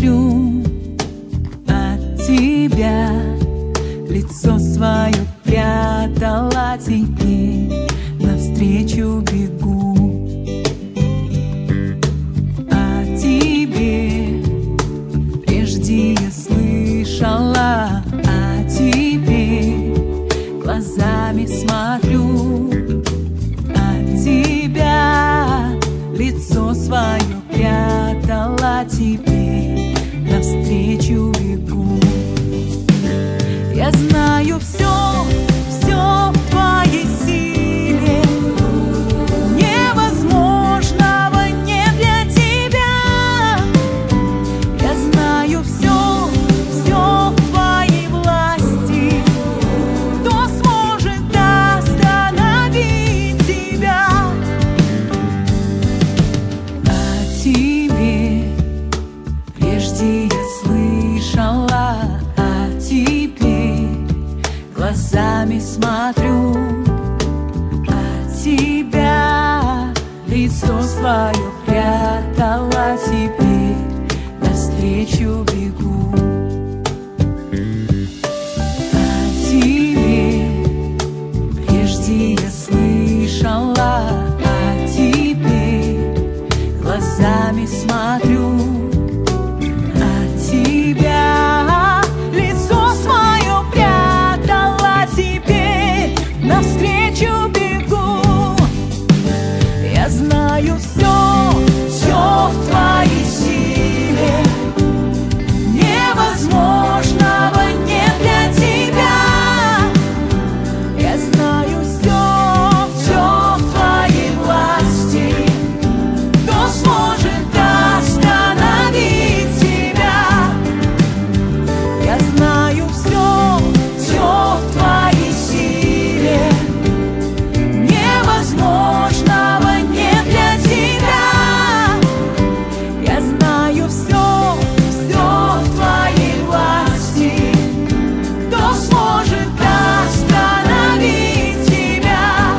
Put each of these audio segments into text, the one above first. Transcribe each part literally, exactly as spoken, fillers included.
смотрю от тебя, лицо свое прятала, теперь навстречу бегу. О тебе прежде я слышала, а теперь глазами смотрю. От тебя лицо свое прятала, теперь навстречу бегу. Я знаю все, все в твоей силе, невозможного нет для тебя. Я знаю все, все в твоей власти, кто сможет остановить тебя. О тебе прежде я слышала, а теперь глазами смотрю. От тебя лицо свое прятала, теперь навстречу бегу. О тебе прежде я слышала, а теперь глазами смотрю. От тебя лицо свое прятала, теперь навстречу бегу. Я знаю все, все в твоей силе, невозможного нет для тебя. Я знаю все, все в твоей власти, кто сможет остановить тебя. Я знаю все, все в твоей силе, невозможного нет для тебя. Я знаю все, все в твоей власти, кто сможет остановить тебя.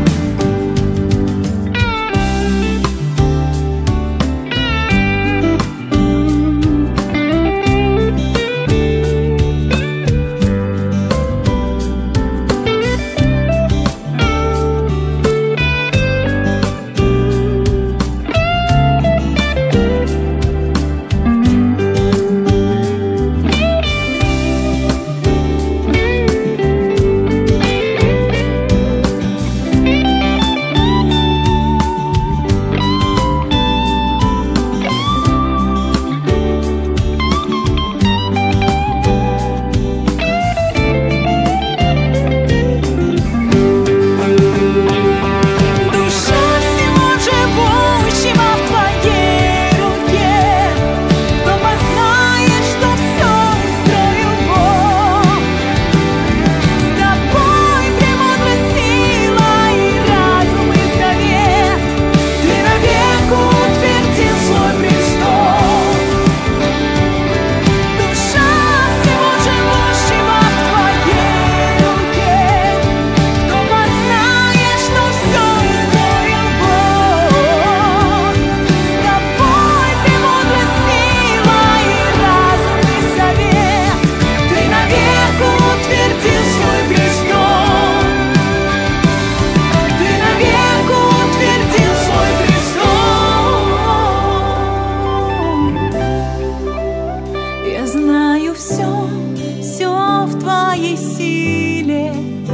Я знаю все, все в твоей силе,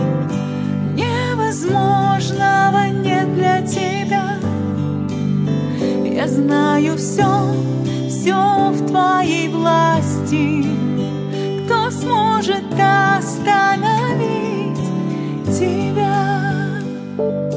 невозможного нет для тебя. Я знаю все, все в твоей власти, кто сможет остановить тебя.